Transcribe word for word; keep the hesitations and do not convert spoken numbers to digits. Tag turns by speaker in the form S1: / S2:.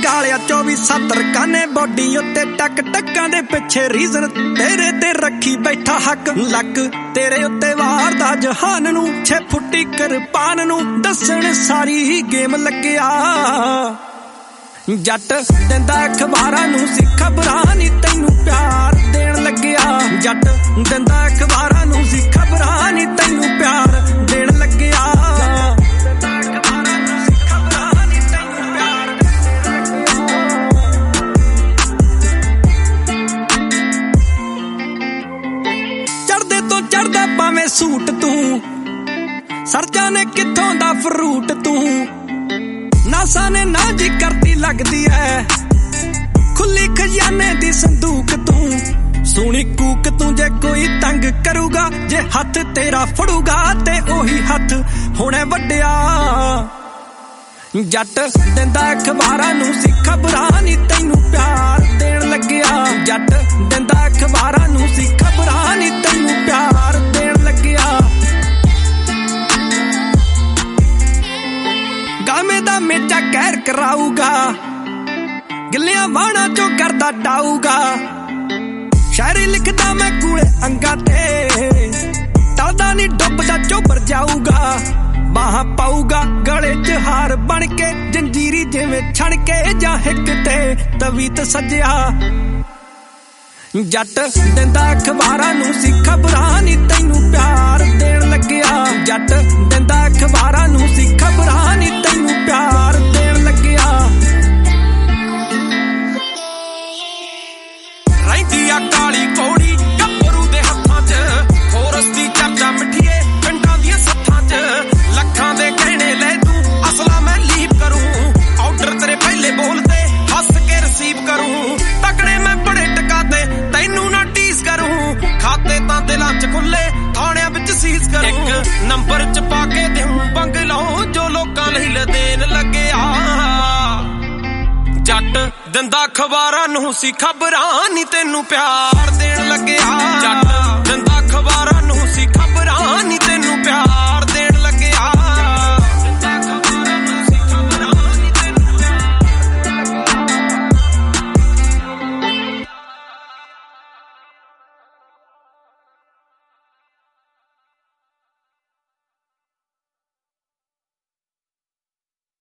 S1: गालिया चौबी सत्तर काने बॉडी उत्ते टक टक्कां दे पिछे रीजन तेरे ते रखी बैठा हक लक तेरे उत्ते वारदा जहान नू छे फुट्टी किरपान नू दसण सारी ही गेम लग्गिया जट दिंदा अखबारां नू सी खबरां नी तैनू प्यार देण लग्गिया जट दिंदा अखबारां नू सी खबरां नी तैनू प्यार देण लग्गिया चढ़दा भावें सूट तू सरजा ने किथों दा फ्रूट तू नासा ने ना जी करती लगदी है खुली खजाने दी संदूक तू सोनी कूक तू जे कोई तंग करूगा जे हथ तेरा फड़ूगा ते ओही हथ होने वड्डिया जट दिंदा अखबारां नू सी खबरां नी तैनू प्यार देण लग्गिया जट दिंदा अखबारां नू सी खबरां नी तैनू प्यार देण लग्गिया गामे दा मेचा कहर कराऊगा गिलियां वाणा चो करदा डाऊगा शायरी लिखदा मैं कूले अंगा ते टलदा नी डुबदा चोबर जाऊगा बाह पाऊगा गले च हार बन के जंजीरी जिवें छण के जा हिक ते तवीत सजिया जट दिंदा अखबारां नू सी खबरां नी तैनू प्यार देण लग्गिया जट दिंदा अखबारां नू सी खबरां नी तैनू प्यार देण लग्गिया रहिंदी आ काली कौड़ी गब्बरू दे हत्थां च फोरस दी चर्चा मिठीए पिंडां दियां सत्थां च लखां दे गहने ले तू असला मैं लीप करूं ऑर्डर तेरे पहले बोलते हंस के रिसीव करूं तकड़े मैं बड़े टकाते तैनू ना टीस करूं खाते तां दिलां च खुले थाणियां विच सीज करूं एक नंबर च पा के देऊं बंगलों जो लोकां लई लदेन लग्गिया जट दिंदा अखबारां नू सी खबरां नी तैनू प्यार देण लग्गिया जट